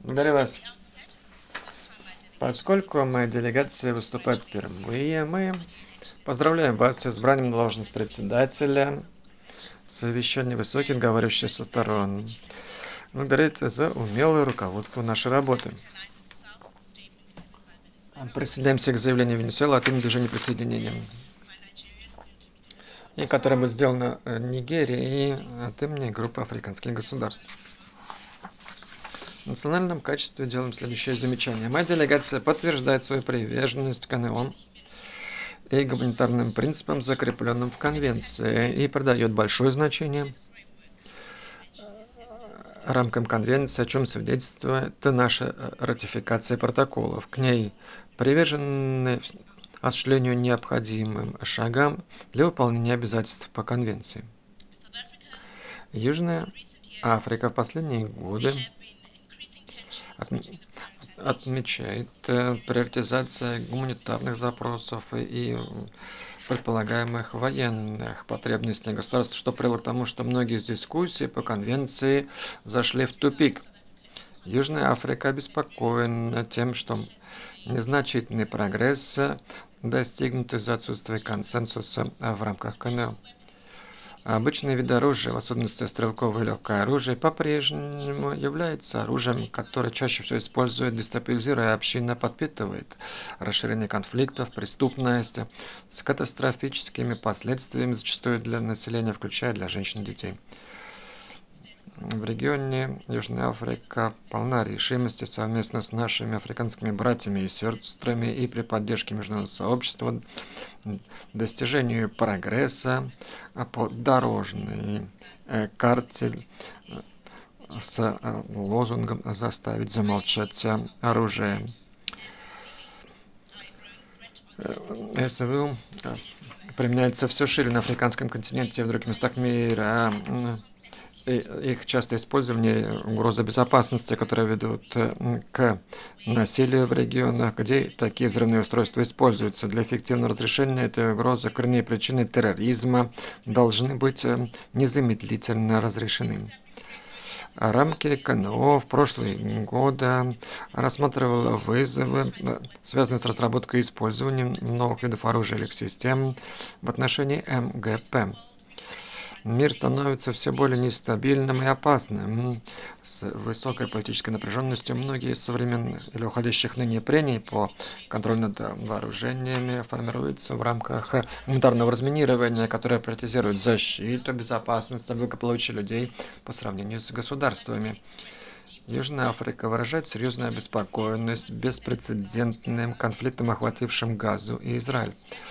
Благодарю вас. Поскольку моя делегация выступает впервые, мы поздравляем вас с избранием на должность председателя совещания высоких говорящих со сторон. Благодарю за умелое руководство нашей работы. Присоединяемся к заявлению Венесуэлы от имени движения присоединения, и которое будет сделано Нигерией и от имени группы африканских государств. В национальном качестве делаем следующее замечание. Моя делегация подтверждает свою приверженность к НО и гуманитарным принципам, закрепленным в Конвенции, и придает большое значение рамкам Конвенции, о чем свидетельствует наша ратификация протоколов. К ней привержены осуществлению необходимым шагам для выполнения обязательств по Конвенции. Южная Африка в последние годы отмечает приоритизация гуманитарных запросов и предполагаемых военных потребностей государств, что привело к тому, что многие из дискуссий по конвенции зашли в тупик. Южная Африка обеспокоена тем, что незначительный прогресс достигнут из-за отсутствия консенсуса в рамках КНО. Обычные виды оружия, в особенности стрелковое и легкое оружие, по-прежнему является оружием, которое чаще всего использует, дестабилизируя общины, подпитывает расширение конфликтов, преступность с катастрофическими последствиями, зачастую для населения, включая для женщин и детей. В регионе Южная Африка полна решимости совместно с нашими африканскими братьями и сестрами и при поддержке международного сообщества достижению прогресса по дорожной карте с лозунгом «Заставить замолчать оружие». СВУ применяется все шире на африканском континенте и в других местах мира. Их частое использование угрозы безопасности, которые ведут к насилию в регионах, где такие взрывные устройства используются. Для эффективного разрешения этой угрозы коренные причины терроризма должны быть незамедлительно разрешены. Рамки КНО в прошлые годы рассматривала вызовы, связанные с разработкой и использованием новых видов оружия или систем в отношении МГП. Мир становится все более нестабильным и опасным. С высокой политической напряженностью многие из современных или уходящих ныне прений по контролю над вооружениями формируются в рамках гуманитарного разминирования, которое приоритизирует защиту, безопасность и благополучие людей по сравнению с государствами. Южная Африка выражает серьезную обеспокоенность беспрецедентным конфликтом, охватившим Газу и Израиль.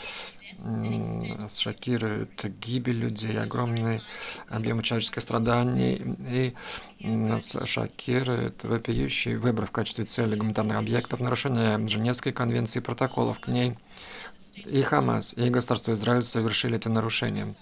Шокирует гибель людей, огромный объем человеческих страданий, и нас шокирует вопиющий выбор в качестве цели гуманитарных объектов, нарушение Женевской конвенции и протоколов к ней. И Хамас, и государство Израиль совершили эти нарушения.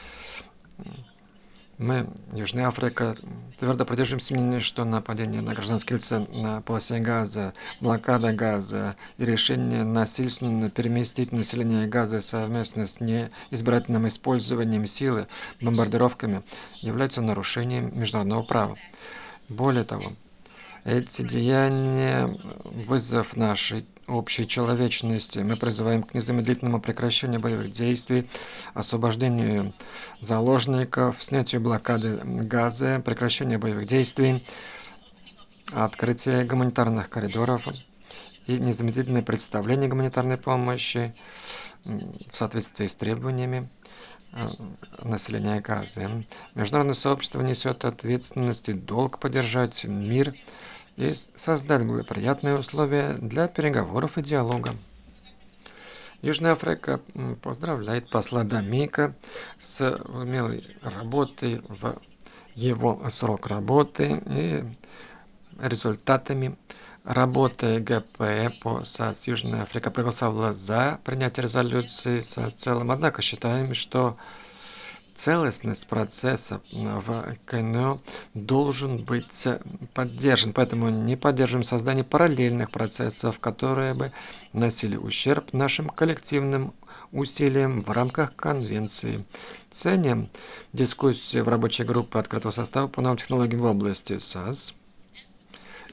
Мы, Южная Африка, твердо придерживаемся мнения, что нападение на гражданские лица на полосе Газа, блокада Газа и решение насильственно переместить население Газа совместно с неизбирательным использованием силы, бомбардировками, являются нарушением международного права. Более того, эти деяния – вызов нашей общей человечности. Мы призываем к незамедлительному прекращению боевых действий, освобождению заложников, снятию блокады Газа, прекращению боевых действий, открытие гуманитарных коридоров и незамедлительное представление гуманитарной помощи в соответствии с требованиями населения Газы. Международное сообщество несет ответственность и долг поддержать мир и создать благоприятные условия для переговоров и диалога. Южная Африка поздравляет посла Дамика с умелой работой в его срок работы и результатами работы ГП по САС. Южная Африка проголосовала за принятие резолюции в целом, однако считаем, что целостность процесса в КНО должен быть поддержан, поэтому не поддерживаем создание параллельных процессов, которые бы носили ущерб нашим коллективным усилиям в рамках конвенции. Ценим дискуссии в рабочей группе открытого состава по новым технологиям в области САС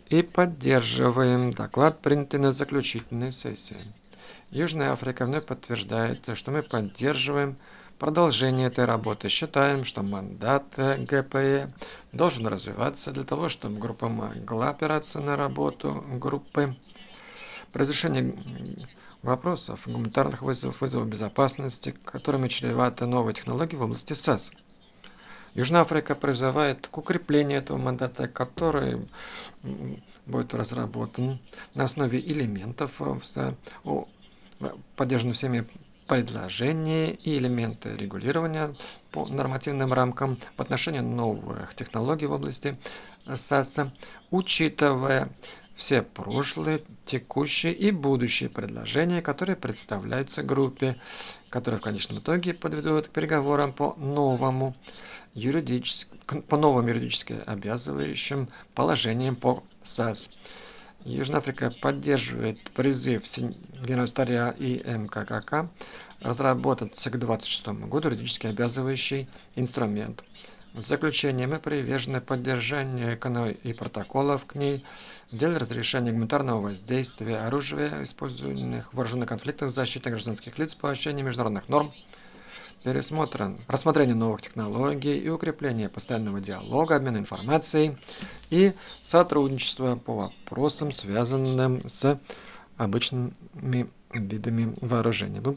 и поддерживаем доклад, принятый на заключительной сессии. Южная Африка вновь подтверждает, что мы поддерживаем продолжение этой работы. Считаем, что мандат ГПЕ должен развиваться для того, чтобы группа могла опираться на работу группы. При разрешении вопросов гуманитарных вызовов безопасности, которыми чреваты новые технологии в области САС. Южная Африка призывает к укреплению этого мандата, который будет разработан на основе элементов, поддержанных всеми предложений и элементы регулирования по нормативным рамкам в отношении новых технологий в области САСа, учитывая все прошлые, текущие и будущие предложения, которые представляются группе, которые в конечном итоге подведут к переговорам по новым юридически обязывающим положениям по САС. Южная Африка поддерживает призыв Генерального секретаря и МККК разработать к 2026 году юридически обязывающий инструмент. В заключение мы привержены поддержанию и протоколов к ней в деле разрешения гуманитарного воздействия оружия, используемых в вооруженных конфликтах, защиты гражданских лиц, поощрения международных норм, рассмотрение новых технологий и укрепление постоянного диалога, обмена информацией и сотрудничества по вопросам, связанным с обычными видами вооружения.